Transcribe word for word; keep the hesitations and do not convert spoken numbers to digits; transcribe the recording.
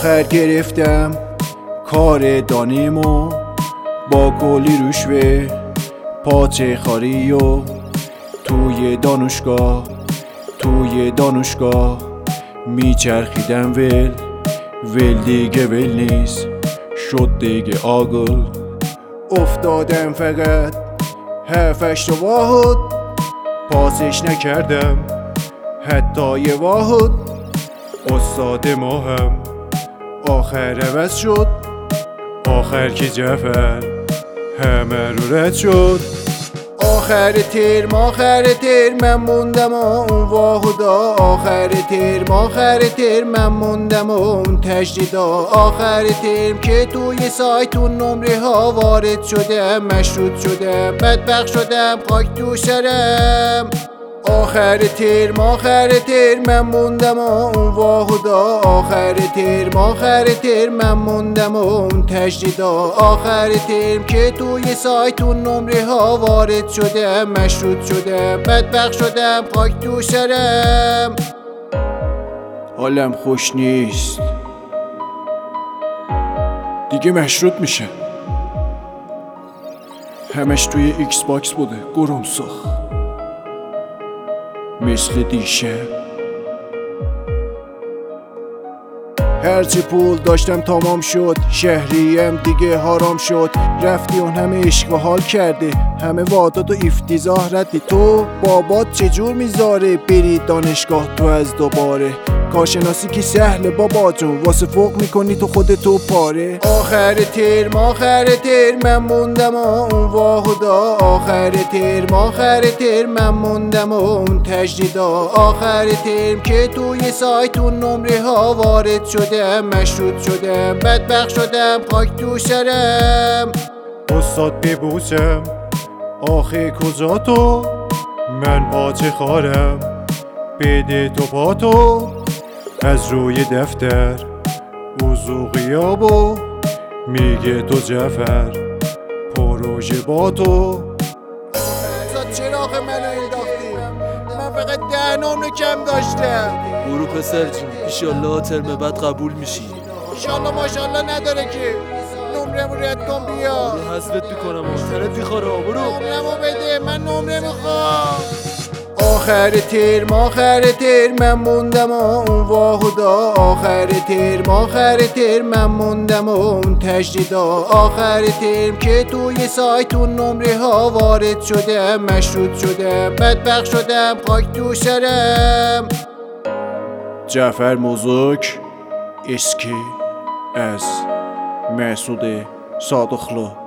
آخر گرفتم کار دانیمو با کلی رشوه پاچه خاری و توی دانشگاه توی دانشگاه میچرخیدم ول ول دیگه ول نیست شد دیگه آگل افتادم فقط هفتش تا واحد پاسش نکردم حتی یه واحد استاد ما هم آخر عوض شد آخر که جعفر همه رو رد شد آخر ترم آخر ترم من موندم اون واحدا آخر ترم آخر ترم من موندم اون تجدیدا آخر ترم که توی سایتون نمره ها وارد شدم مشروط شدم بدبخت شدم خاک تو سرم آخر ترم آخر ترم من موندم اون واحدا آخر ترم آخر ترم من موندم اون تجدیدا آخر ترم که توی سایتون نمره ها وارد شدم مشروط شدم بدبخت شدم خاک تو سرم حالم خوش نیست دیگه مشروط میشه همش توی ایکس باکس بوده گرمسخ مثل دیشب هرچی پول داشتم تمام شد شهریم دیگه حرام شد رفتی اون همه عشق و حال کرده همه وعدات و افتضاح ردی تو بابات چجور میذاره بری دانشگاه تو از دوباره کارشناسی که سهل بابا جون واسه فوق میکنی تو خودتو پاره آخر ترم آخر ترم من موندم اون واحدا آخر ترم آخر ترم من موندم اون تجدیدا آخر ترم که توی سایتون نمره ها وارد شدم مشروط شدم بدبخت شدم خاک تو سرم استاد ببوسم آخه کجا تو من پاچه خارم بده تو پاتو از روی دفتر وضو غیابو میگه تو جعفر پروژه با تو آخه چراغ منو انداختی من فقط ده نمره کم داشتم برو پسر جون ایشالله ترم بعد قبول میشی ایشالله ماشالله نداره که نمرمو رد کن بیا برو حذفت میکنم آخرت میخوره برو نمرمو بده من نمره میخوام آخر ترم آخر ترم من موندم اون واحدا آخر ترم آخر ترم من موندم اون تجدیدا آخر ترم که توی سایتون نمره ها وارد شدم مشروط شدم بدبخت شدم خاک تو سرم جعفر موزوک اسکی از محسود صادقلو